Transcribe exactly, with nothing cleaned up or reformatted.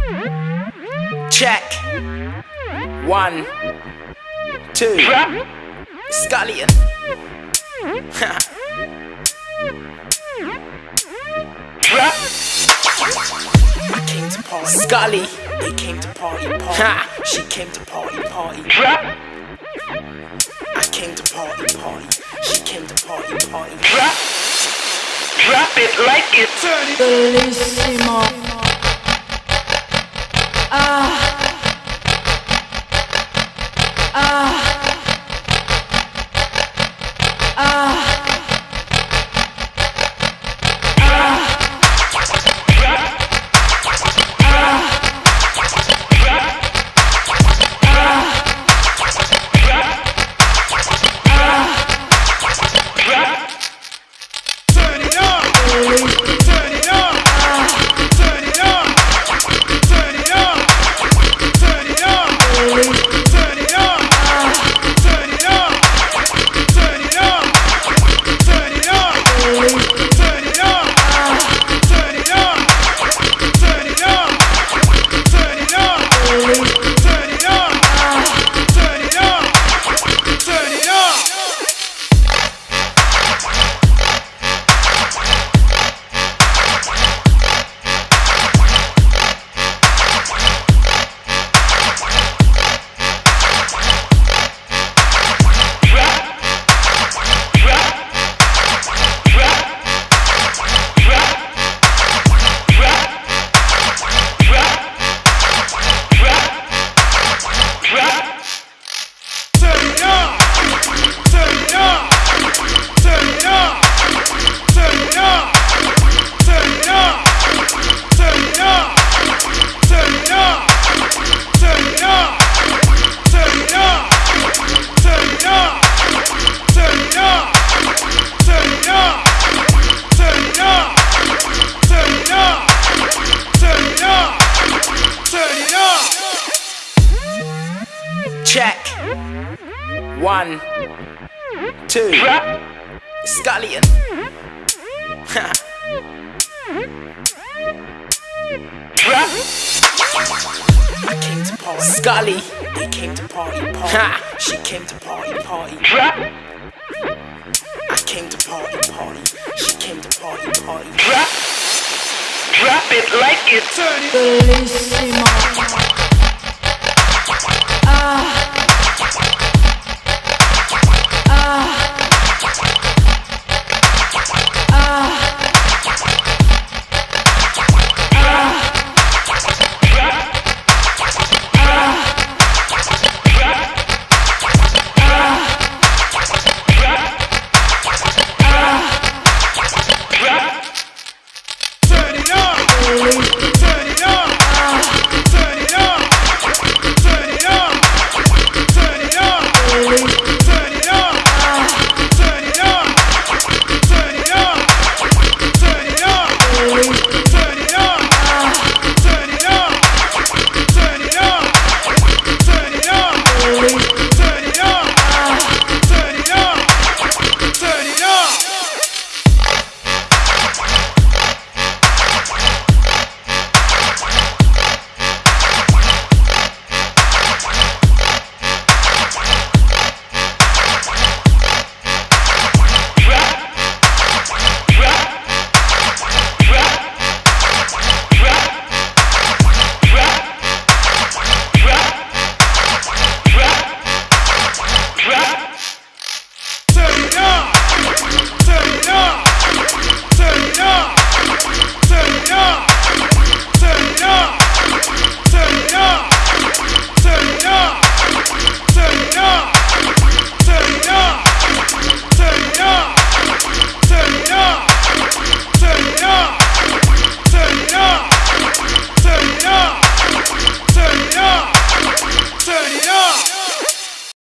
Check. One, two. Scullion. I came to party. Scully. They came to party, party. She came to party, party. I came to party, party. She came to party, party. Drop, drop it like it's Bellissimo. Ah. Ah. Ah. Check. One, two. Scullion. I came to party. Scully. They came to party, party. She came to party, party. I came to party, party. She came to party, party. drop, drop it like it's Bellissimo.